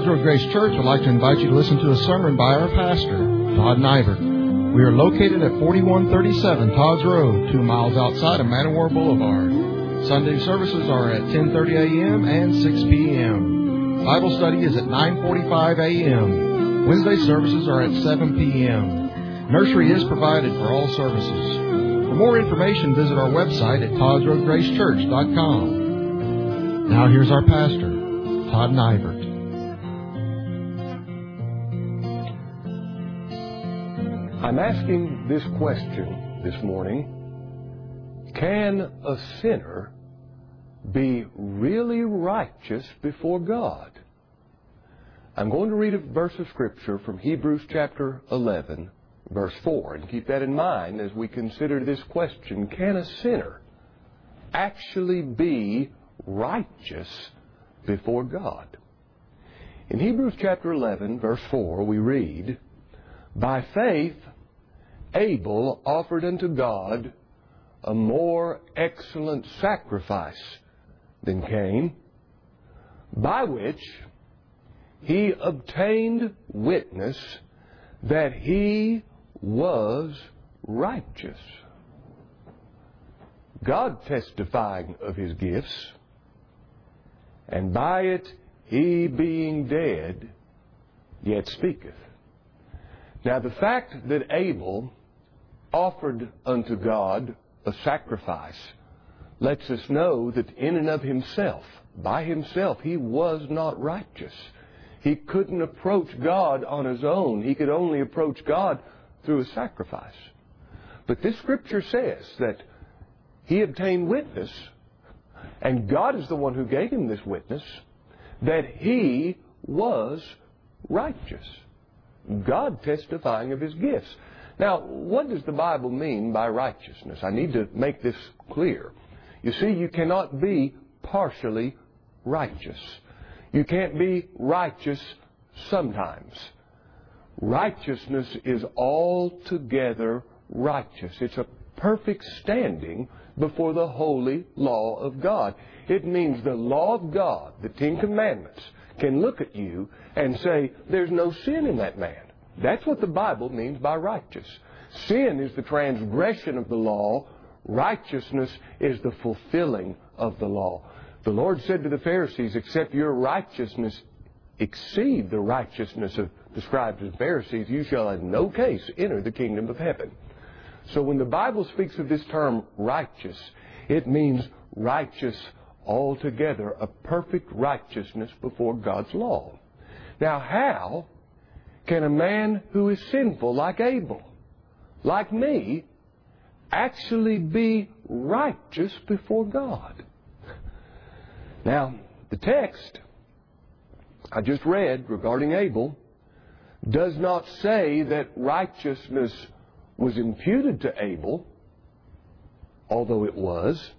Todd's Road Grace Church would like to invite you to listen to a sermon by our pastor, Todd Nivert. We are located at 4137 Todd's Road, 2 miles outside of Man O' War Boulevard. Sunday services are at 10:30 a.m. and 6 p.m. Bible study is at 9:45 a.m. Wednesday services are at 7 p.m. Nursery is provided for all services. For more information, visit our website at toddsroadgracechurch.com. Now here's our pastor, Todd Nivert. I'm asking this question this morning: can a sinner be really righteous before God? I'm going to read a verse of Scripture from Hebrews chapter 11, verse 4, and keep that in mind as we consider this question: can a sinner actually be righteous before God? In Hebrews chapter 11, verse 4, we read, "By faith Abel offered unto God a more excellent sacrifice than Cain, by which he obtained witness that he was righteous, God testifying of his gifts, and by it he being dead yet speaketh." Now the fact that Abel offered unto God a sacrifice lets us know that in and of himself, by himself, he was not righteous. He couldn't approach God on his own. He could only approach God through a sacrifice. But this Scripture says that he obtained witness, and God is the one who gave him this witness, that he was righteous. God testifying of his gifts. Now, what does the Bible mean by righteousness? I need to make this clear. You see, you cannot be partially righteous. You can't be righteous sometimes. Righteousness is altogether righteous. It's a perfect standing before the holy law of God. It means the law of God, the Ten Commandments, can look at you and say, there's no sin in that man. That's what the Bible means by righteous. Sin is the transgression of the law. Righteousness is the fulfilling of the law. The Lord said to the Pharisees, "Except your righteousness exceed the righteousness of the scribes and Pharisees, you shall in no case enter the kingdom of heaven." So when the Bible speaks of this term righteous, it means righteous altogether, a perfect righteousness before God's law. Now, how can a man who is sinful like Abel, like me, actually be righteous before God? Now, the text I just read regarding Abel does not say that righteousness was imputed to Abel, although it was.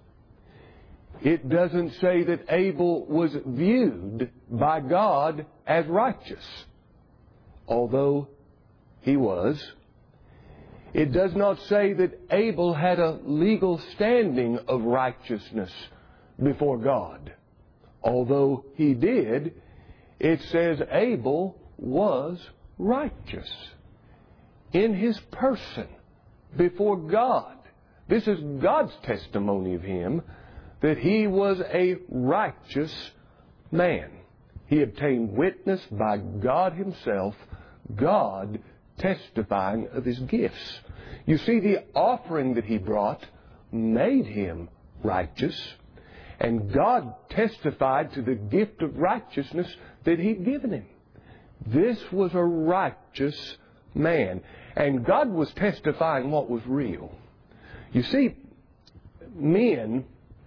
It doesn't say that Abel was viewed by God as righteous, although he was. It does not say that Abel had a legal standing of righteousness before God, although he did. It says Abel was righteous in his person before God. This is God's testimony of him, that he was a righteous man. He obtained witness by God himself, God testifying of his gifts. You see, the offering that he brought made him righteous, and God testified to the gift of righteousness that he'd given him. This was a righteous man, and God was testifying what was real. You see, men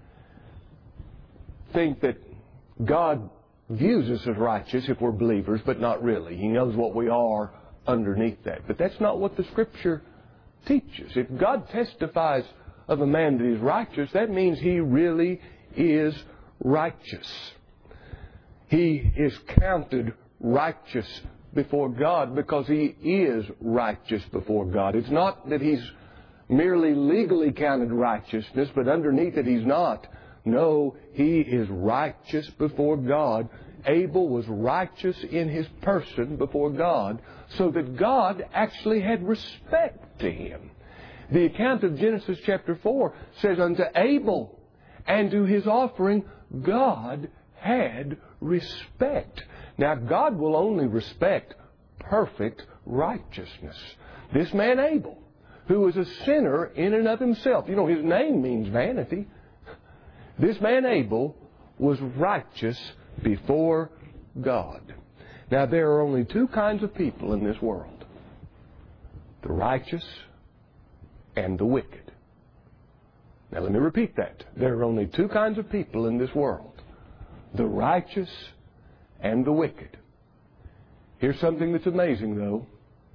think that God views us as righteous if we're believers, but not really. He knows what we are underneath that. But that's not what the Scripture teaches. If God testifies of a man that is righteous, that means he really is righteous. He is counted righteous before God because he is righteous before God. It's not that he's merely legally counted righteousness, but underneath it he's not. No, he is righteous before God Abel was righteous in his person before God, so that God actually had respect to him. The account of Genesis chapter 4 says, unto Abel and to his offering, God had respect. Now, God will only respect perfect righteousness. This man Abel, who was a sinner in and of himself, you know, his name means vanity. This man Abel was righteous before God. Now, there are only two kinds of people in this world: the righteous and the wicked. Now, let me repeat that. There are only two kinds of people in this world: the righteous and the wicked. Here's something that's amazing, though.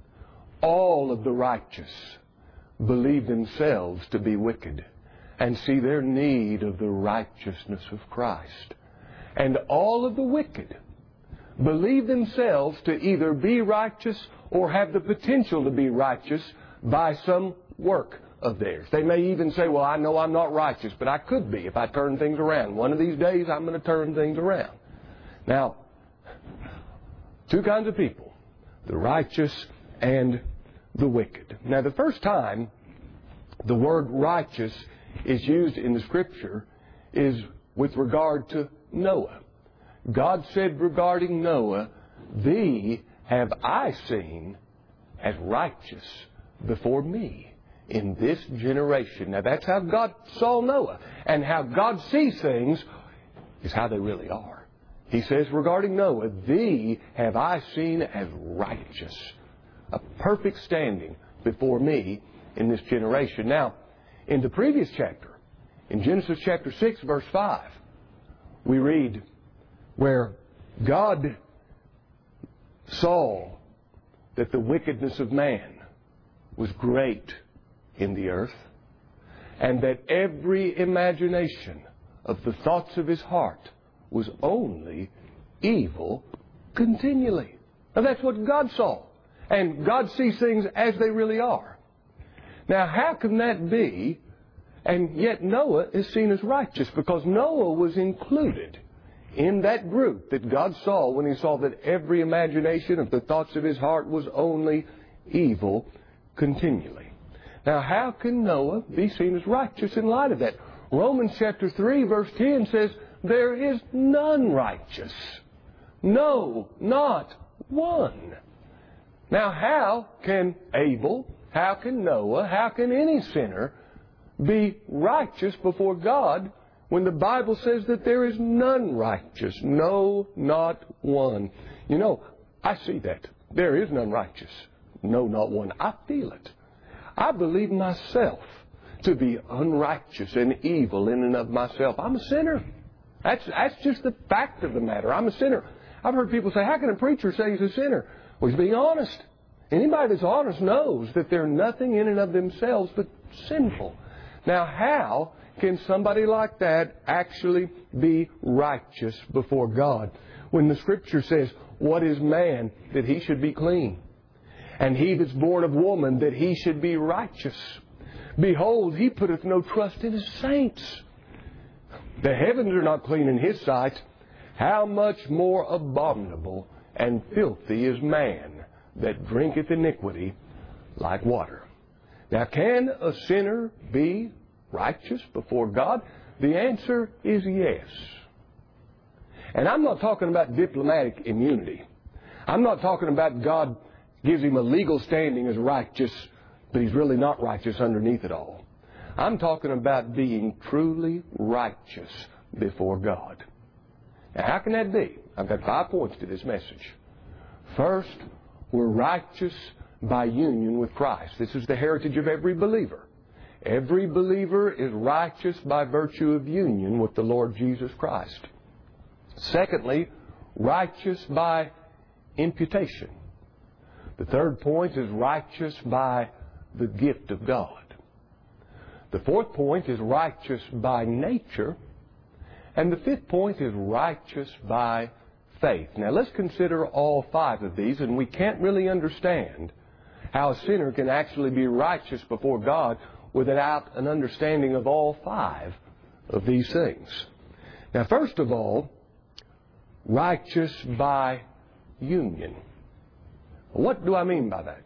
All of the righteous believe themselves to be wicked and see their need of the righteousness of Christ. And all of the wicked believe themselves to either be righteous or have the potential to be righteous by some work of theirs. They may even say, well, I know I'm not righteous, but I could be if I turn things around. One of these days I'm going to turn things around. Now, two kinds of people: the righteous and the wicked. Now, the first time the word righteous is used in the Scripture is with regard to Noah. God said regarding Noah, "Thee have I seen as righteous before me in this generation." Now, that's how God saw Noah. And how God sees things is how they really are. He says regarding Noah, "Thee have I seen as righteous," a perfect standing before me in this generation. Now, in the previous chapter, in Genesis chapter 6, verse 5, we read where God saw that the wickedness of man was great in the earth, and that every imagination of the thoughts of his heart was only evil continually. Now, that's what God saw. And God sees things as they really are. Now, how can that be? And yet Noah is seen as righteous, because Noah was included in that group that God saw when He saw that every imagination of the thoughts of his heart was only evil continually. Now, how can Noah be seen as righteous in light of that? Romans chapter 3, verse 10 says, "There is none righteous. No, not one." Now, how can Abel, how can Noah, how can any sinner be righteous before God when the Bible says that there is none righteous? No, not one. You know, I see that. There is none righteous. No, not one. I feel it. I believe myself to be unrighteous and evil in and of myself. I'm a sinner. That's just the fact of the matter. I'm a sinner. I've heard people say, how can a preacher say he's a sinner? Well, he's being honest. Anybody that's honest knows that they're nothing in and of themselves but sinful. Now, how can somebody like that actually be righteous before God when the Scripture says, "What is man that he should be clean? And he that's born of woman that he should be righteous? Behold, he putteth no trust in his saints. The heavens are not clean in his sight. How much more abominable and filthy is man that drinketh iniquity like water." Now, can a sinner be righteous before God? The answer is yes. And I'm not talking about diplomatic immunity. I'm not talking about God gives him a legal standing as righteous, but he's really not righteous underneath it all. I'm talking about being truly righteous before God. Now, how can that be? I've got 5 points to this message. First, we're righteous by union with Christ. This is the heritage of every believer. Every believer is righteous by virtue of union with the Lord Jesus Christ. Secondly, righteous by imputation. The third point is righteous by the gift of God. The fourth point is righteous by nature. And the fifth point is righteous by faith. Now, let's consider all 5 of these, and we can't really understand how a sinner can actually be righteous before God without an understanding of all 5 of these things. Now, first of all, righteous by union. What do I mean by that?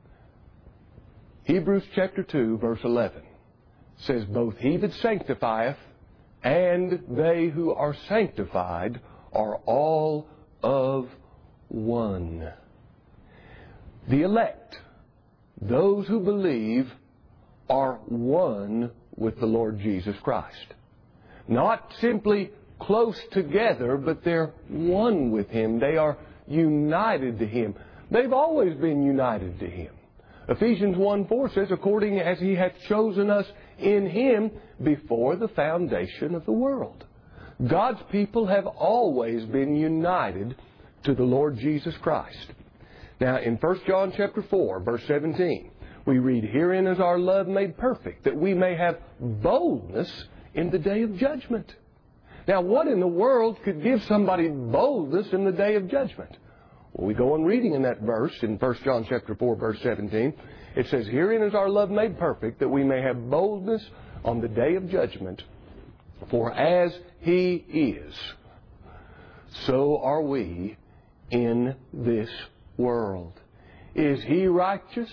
Hebrews chapter 2, verse 11 says, both he that sanctifieth and they who are sanctified are all of one. The elect, those who believe, are one with the Lord Jesus Christ. Not simply close together, but they're one with Him. They are united to Him. They've always been united to Him. Ephesians 1:4 says, according as He hath chosen us in Him before the foundation of the world. God's people have always been united to the Lord Jesus Christ. Now, in 1 John chapter 4, verse 17, we read, herein is our love made perfect, that we may have boldness in the day of judgment. Now, what in the world could give somebody boldness in the day of judgment? Well, we go on reading in that verse, in 1 John chapter 4, verse 17. It says, herein is our love made perfect, that we may have boldness on the day of judgment. For as He is, so are we in this world. Is He righteous?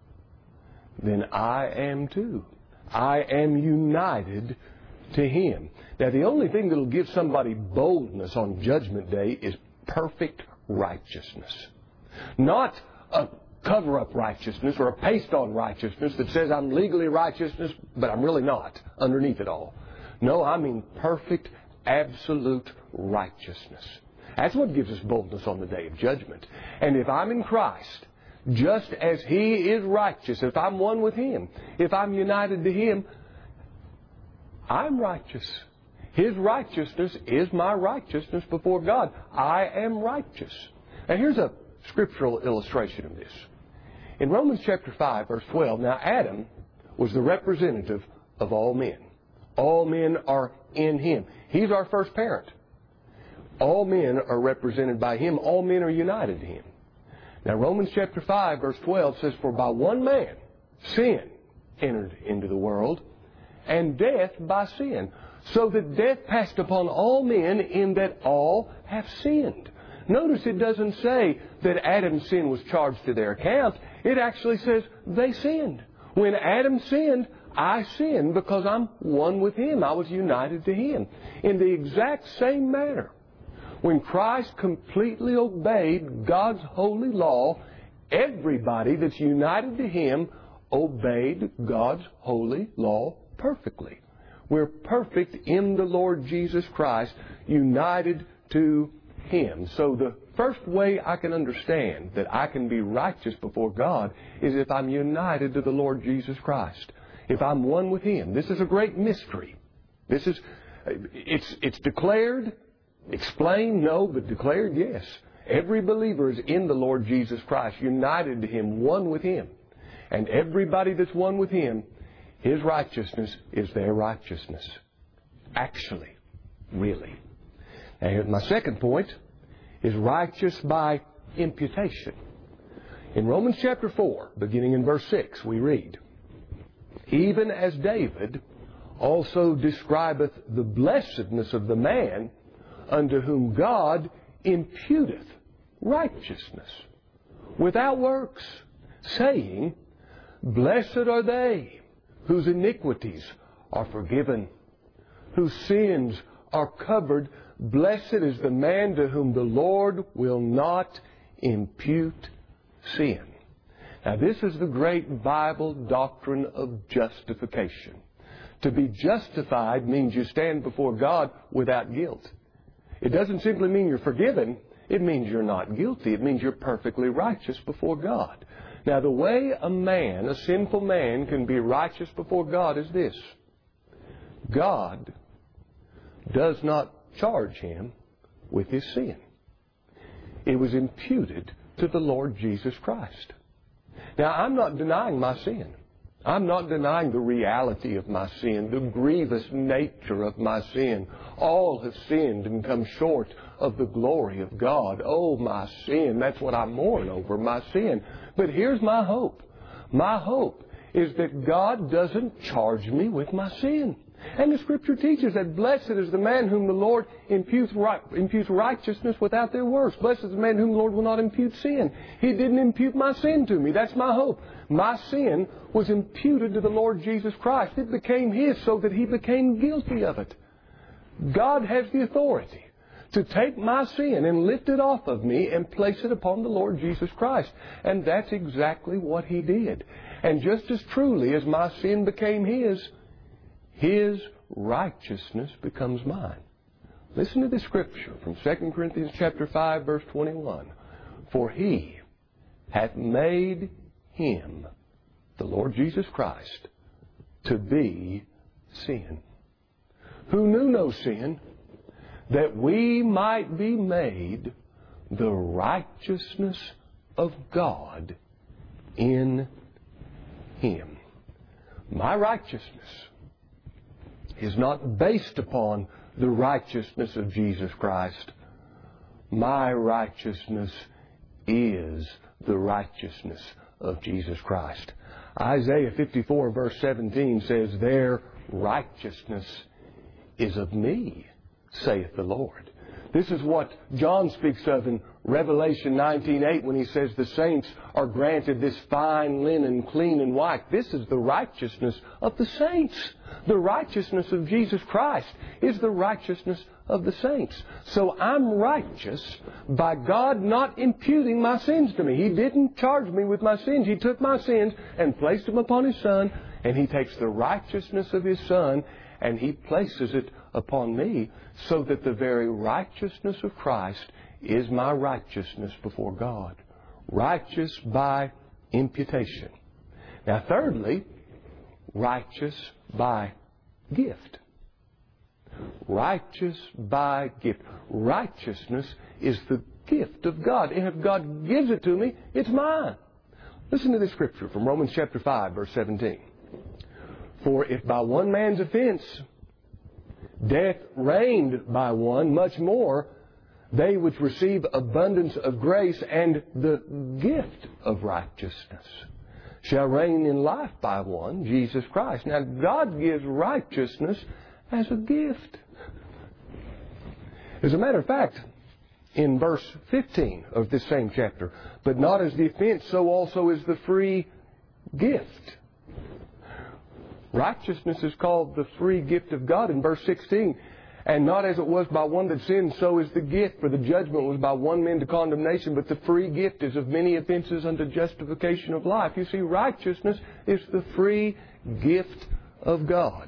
Then I am too. I am united to Him. Now, the only thing that will give somebody boldness on Judgment Day is perfect righteousness. Not a cover-up righteousness or a paste-on righteousness that says I'm legally righteousness, but I'm really not underneath it all. No, I mean perfect, absolute righteousness. That's what gives us boldness on the day of judgment. And if I'm in Christ, just as He is righteous, if I'm one with Him, if I'm united to Him, I'm righteous. His righteousness is my righteousness before God. I am righteous. Now here's a scriptural illustration of this. In Romans chapter 5, verse 12, now Adam was the representative of all men. All men are in Him. He's our first parent. All men are represented by Him. All men are united to Him. Now Romans chapter 5, verse 12 says, for by one man sin entered into the world, and death by sin. So that death passed upon all men in that all have sinned. Notice it doesn't say that Adam's sin was charged to their account. It actually says they sinned. When Adam sinned, I sinned because I'm one with Him. I was united to Him. In the exact same manner, when Christ completely obeyed God's holy law, everybody that's united to Him obeyed God's holy law perfectly. We're perfect in the Lord Jesus Christ, united to Him. So the first way I can understand that I can be righteous before God is if I'm united to the Lord Jesus Christ. If I'm one with Him. This is a great mystery. It's declared, explained, no, but declared, yes. Every believer is in the Lord Jesus Christ, united to Him, one with Him. And everybody that's one with Him, His righteousness is their righteousness. Actually, really. And my second point is righteous by imputation. In Romans chapter 4, beginning in verse 6, we read, even as David also describeth the blessedness of the man unto whom God imputeth righteousness without works, saying, blessed are they whose iniquities are forgiven, whose sins are covered. Blessed is the man to whom the Lord will not impute sin. Now, this is the great Bible doctrine of justification. To be justified means you stand before God without guilt. It doesn't simply mean you're forgiven. It means you're not guilty. It means you're perfectly righteous before God. Now, the way a man, a sinful man, can be righteous before God is this. God does not charge him with his sin. It was imputed to the Lord Jesus Christ. Now, I'm not denying my sin. I'm not denying the reality of my sin, the grievous nature of my sin. All have sinned and come short of the glory of God. Oh, my sin. That's what I mourn over, my sin. But here's my hope. My hope is that God doesn't charge me with my sin. And the Scripture teaches that blessed is the man whom the Lord imputes righteousness without their works. Blessed is the man whom the Lord will not impute sin. He didn't impute my sin to me. That's my hope. My sin was imputed to the Lord Jesus Christ. It became His so that He became guilty of it. God has the authority to take my sin and lift it off of me and place it upon the Lord Jesus Christ. And that's exactly what He did. And just as truly as my sin became His righteousness becomes mine. Listen to this scripture from 2 Corinthians chapter 5, verse 21. For He hath made Him, the Lord Jesus Christ, to be sin, who knew no sin, that we might be made the righteousness of God in Him. My righteousness is not based upon the righteousness of Jesus Christ. My righteousness is the righteousness of Jesus Christ. Isaiah 54 verse 17 says, their righteousness is of me, saith the Lord. This is what John speaks of in Revelation 19:8 when he says the saints are granted this fine linen, clean and white. This is the righteousness of the saints. The righteousness of Jesus Christ is the righteousness of the saints. So I'm righteous by God not imputing my sins to me. He didn't charge me with my sins. He took my sins and placed them upon His Son, and He takes the righteousness of His Son and He places it upon me, so that the very righteousness of Christ is my righteousness before God. Righteous by imputation. Now thirdly, righteous by gift. Righteous by gift. Righteousness is the gift of God. And if God gives it to me, it's mine. Listen to this scripture from Romans chapter 5, verse 17. For if by one man's offense death reigned by one, much more they which receive abundance of grace and the gift of righteousness shall reign in life by one, Jesus Christ. Now, God gives righteousness as a gift. As a matter of fact, in verse 15 of this same chapter, but not as the offense, so also is the free gift. Righteousness is called the free gift of God in verse 16. And not as it was by one that sinned, so is the gift. For the judgment was by one man to condemnation, but the free gift is of many offenses unto justification of life. You see, righteousness is the free gift of God.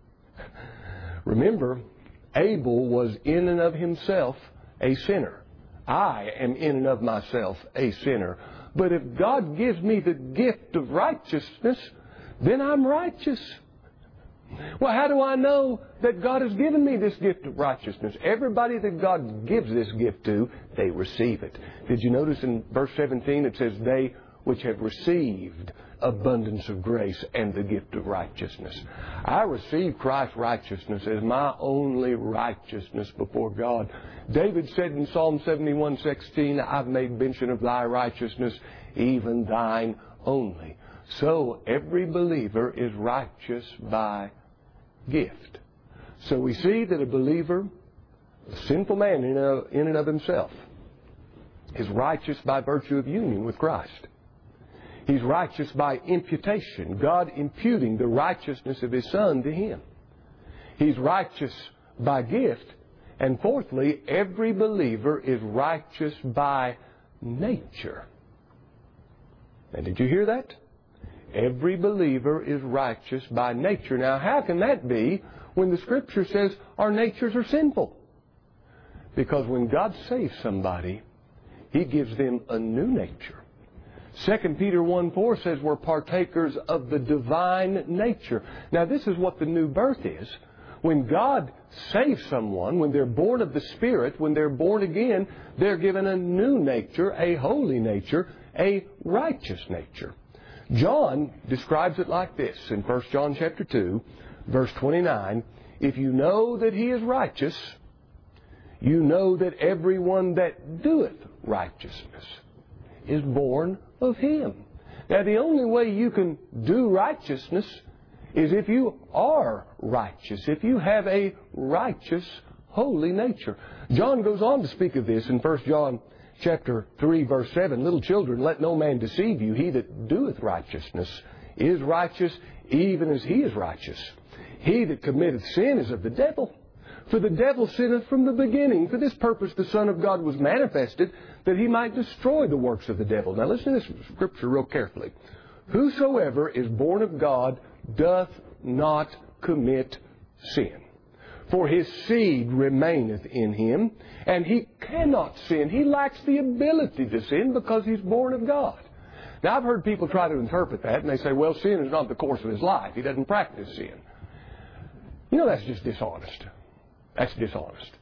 Remember, Abel was in and of himself a sinner. I am in and of myself a sinner. But if God gives me the gift of righteousness, then I'm righteous. Well, how do I know that God has given me this gift of righteousness? Everybody that God gives this gift to, they receive it. Did you notice in verse 17 it says, they which have received abundance of grace and the gift of righteousness. I receive Christ's righteousness as my only righteousness before God. David said in Psalm 71:16, I've made mention of thy righteousness, even thine only. So every believer is righteous by gift. So we see that a believer, a sinful man in and of himself, is righteous by virtue of union with Christ. He's righteous by imputation, God imputing the righteousness of His Son to him. He's righteous by gift. And fourthly, every believer is righteous by nature. Now, did you hear that? Every believer is righteous by nature. Now, how can that be when the Scripture says our natures are sinful? Because when God saves somebody, He gives them a new nature. 2 Peter 1:4 says we're partakers of the divine nature. Now, this is what the new birth is. When God saves someone, when they're born of the Spirit, when they're born again, they're given a new nature, a holy nature, a righteous nature. John describes it like this in 1 John chapter 2, verse 29. If you know that He is righteous, you know that everyone that doeth righteousness is born of Him. Now, the only way you can do righteousness is if you are righteous, if you have a righteous, holy nature. John goes on to speak of this in 1 John chapter 3, verse 7. Little children, let no man deceive you. He that doeth righteousness is righteous, even as he is righteous. He that committeth sin is of the devil. For the devil sinneth from the beginning. For this purpose the Son of God was manifested, that he might destroy the works of the devil. Now listen to this scripture real carefully. Whosoever is born of God doth not commit sin. For his seed remaineth in him, and he cannot sin. He lacks the ability to sin because he's born of God. Now, I've heard people try to interpret that, and they say, well, sin is not the course of his life. He doesn't practice sin. You know, that's just dishonest. That's dishonest.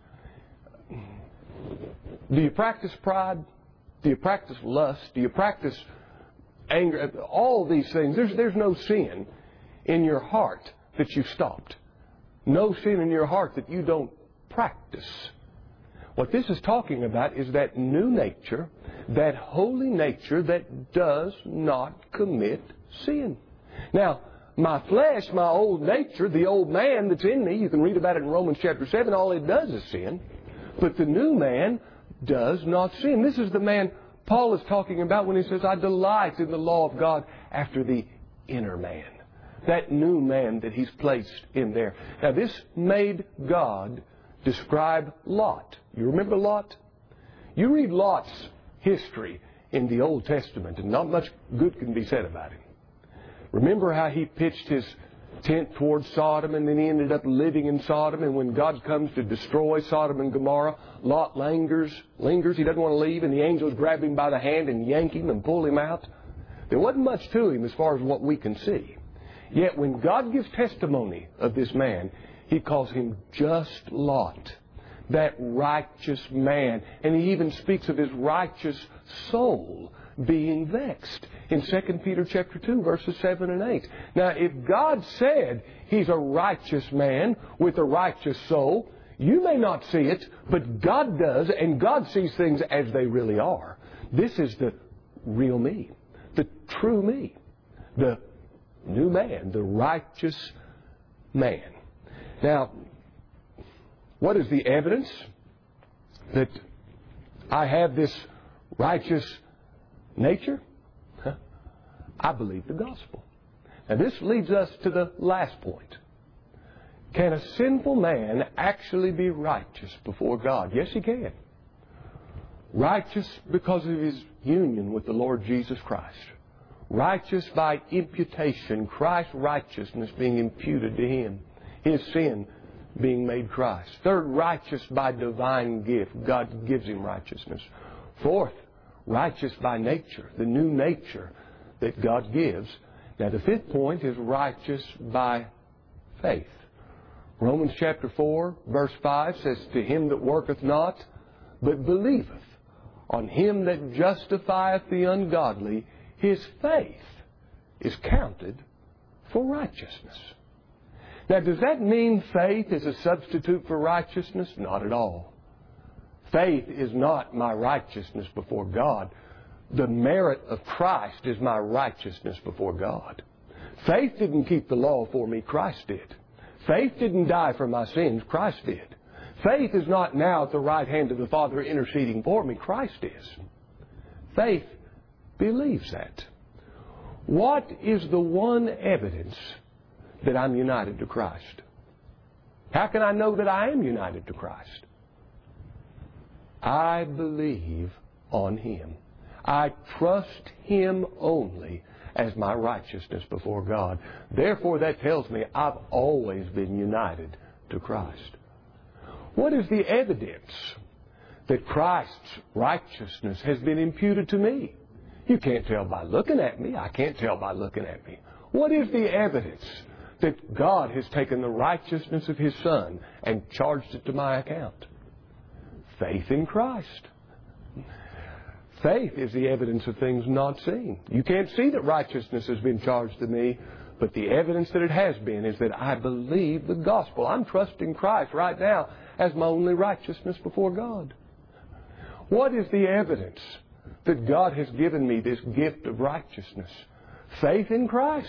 Do you practice pride? Do you practice lust? Do you practice anger? All these things. There's no sin in your heart that you've stopped. No sin in your heart that you don't practice. What this is talking about is that new nature, that holy nature that does not commit sin. Now, my flesh, my old nature, the old man that's in me, you can read about it in Romans chapter 7, all it does is sin. But the new man does not sin. This is the man Paul is talking about when he says, I delight in the law of God after the inner man. That new man that he's placed in there. Now this made God describe Lot. You remember Lot? You read Lot's history in the Old Testament and not much good can be said about him. Remember how he pitched his tent towards Sodom and then he ended up living in Sodom, and when God comes to destroy Sodom and Gomorrah, Lot lingers, he doesn't want to leave, and the angels grab him by the hand and yank him and pull him out. There wasn't much to him as far as what we can see. Yet when God gives testimony of this man, he calls him just Lot, that righteous man. And he even speaks of his righteous soul being vexed in 2 Peter chapter 2, verses 7 and 8. Now, if God said he's a righteous man with a righteous soul, you may not see it, but God does, and God sees things as they really are. This is the real me, the true me, the new man, the righteous man. Now, what is the evidence that I have this righteous nature? I believe the gospel. Now, this leads us to the last point. Can a sinful man actually be righteous before God? Yes, he can. Righteous because of his union with the Lord Jesus Christ. Righteous by imputation, Christ's righteousness being imputed to him. His sin being made Christ. Third, righteous by divine gift. God gives him righteousness. Fourth, righteous by nature, the new nature that God gives. Now the fifth point is righteous by faith. Romans chapter 4, verse 5 says, to him that worketh not, but believeth on him that justifieth the ungodly, his faith is counted for righteousness. Now, does that mean faith is a substitute for righteousness? Not at all. Faith is not my righteousness before God. The merit of Christ is my righteousness before God. Faith didn't keep the law for me, Christ did. Faith didn't die for my sins, Christ did. Faith is not now at the right hand of the Father interceding for me, Christ is. Faith believes that. What is the one evidence that I'm united to Christ? How can I know that I am united to Christ? I believe on him. I trust him only as my righteousness before God. Therefore, that tells me I've always been united to Christ. What is the evidence that Christ's righteousness has been imputed to me? You can't tell by looking at me. I can't tell by looking at me. What is the evidence that God has taken the righteousness of his Son and charged it to my account? Faith in Christ. Faith is the evidence of things not seen. You can't see that righteousness has been charged to me, but the evidence that it has been is that I believe the gospel. I'm trusting Christ right now as my only righteousness before God. What is the evidence that God has given me this gift of righteousness? Faith in Christ.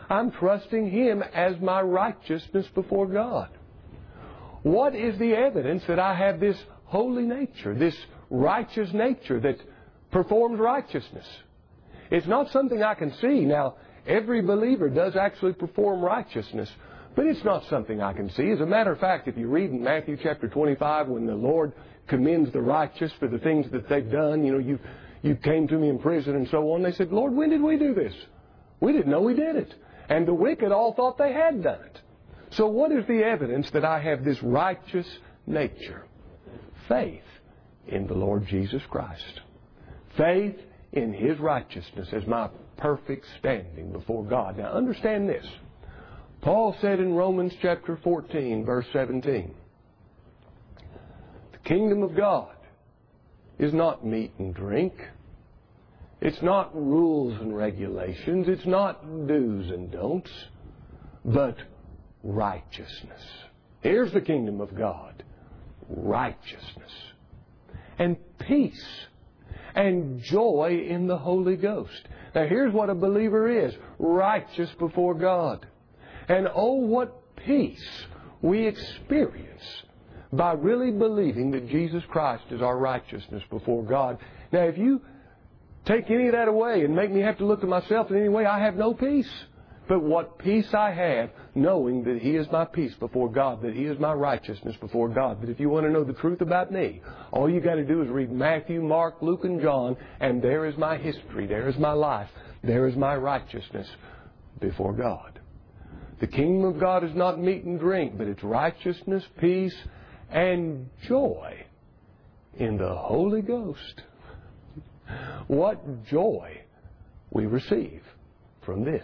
I'm trusting Him as my righteousness before God. What is the evidence that I have this holy nature, this righteous nature that performs righteousness? It's not something I can see. Now, every believer does actually perform righteousness, but it's not something I can see. As a matter of fact, if you read in Matthew chapter 25, when the Lord commends the righteous for the things that they've done, you came to me in prison and so on. They said, Lord, when did we do this? We didn't know we did it. And the wicked all thought they had done it. So what is the evidence that I have this righteous nature? Faith in the Lord Jesus Christ. Faith in His righteousness as my perfect standing before God. Now understand this. Paul said in Romans chapter 14, verse 17, the kingdom of God is not meat and drink. It's not rules and regulations. It's not do's and don'ts, but righteousness. Here's the kingdom of God. Righteousness and peace and joy in the Holy Ghost. Now here's what a believer is. Righteous before God. And oh, what peace we experience by really believing that Jesus Christ is our righteousness before God. Now if you take any of that away and make me have to look at myself in any way, I have no peace. But what peace I have, knowing that He is my peace before God, that He is my righteousness before God. That if you want to know the truth about me, all you got to do is read Matthew, Mark, Luke, and John, and there is my history, there is my life, there is my righteousness before God. The kingdom of God is not meat and drink, but it's righteousness, peace, and joy in the Holy Ghost. What joy we receive from this.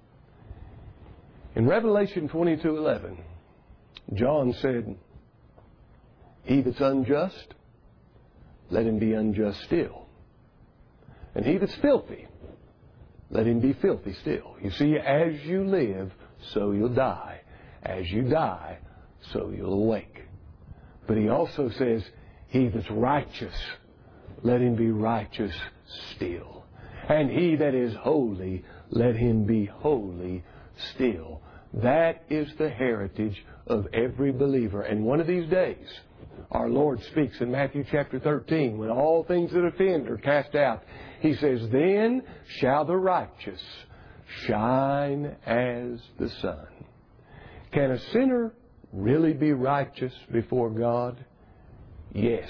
In Revelation 22:11, John said, He that's unjust, let him be unjust still. And he that's filthy, let him be filthy still. You see, as you live, so you'll die. As you die, so you'll awake. But he also says, He that's righteous, let him be righteous still. And he that is holy, let him be holy still. That is the heritage of every believer. And one of these days, our Lord speaks in Matthew chapter 13, when all things that offend are cast out. He says, Then shall the righteous shine as the sun. Can a sinner really be righteous before God? Yes.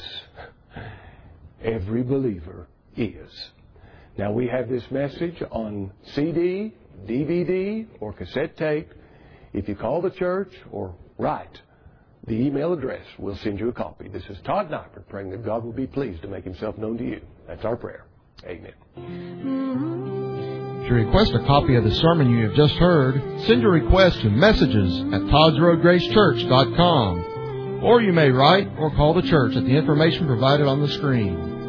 Every believer is. Now we have this message on CD, DVD, or cassette tape. If you call the church or write the email address, we'll send you a copy. This is Todd Nyberg, praying that God will be pleased to make Himself known to you. That's our prayer. Amen. To request a copy of the sermon you have just heard, send your request to messages@ToddsRoadGraceChurch.com. Or you may write or call the church at the information provided on the screen.